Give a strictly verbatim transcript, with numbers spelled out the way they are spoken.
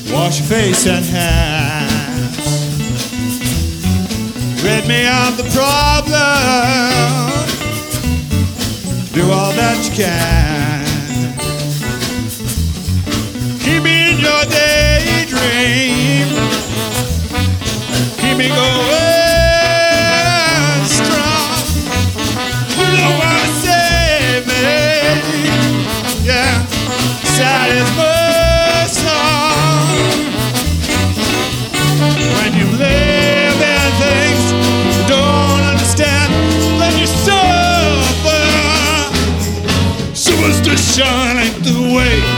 Wash your face and hands. Rid me of the problem. Do all that you can. Keep me in your daydream. Keep me going strong. You don't wanna save me. Yeah, sad is my song. When you live in things you don't understand, then you suffer. Superstition ain't the way.